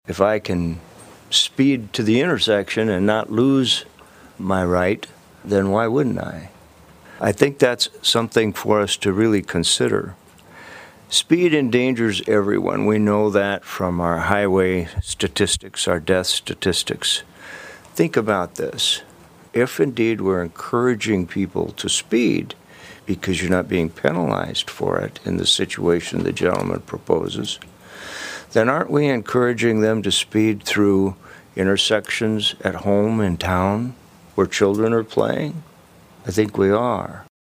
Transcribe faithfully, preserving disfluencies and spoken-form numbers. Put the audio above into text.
If I can speed to the intersection and not lose my right, then why wouldn't I? I think that's something for us to really consider. Speed endangers everyone. We know that from our highway statistics, our death statistics. Think about this. If indeed we're encouraging people to speed because you're not being penalized for it in the situation the gentleman proposes, then aren't we encouraging them to speed through intersections at home in town where children are playing? I think we are.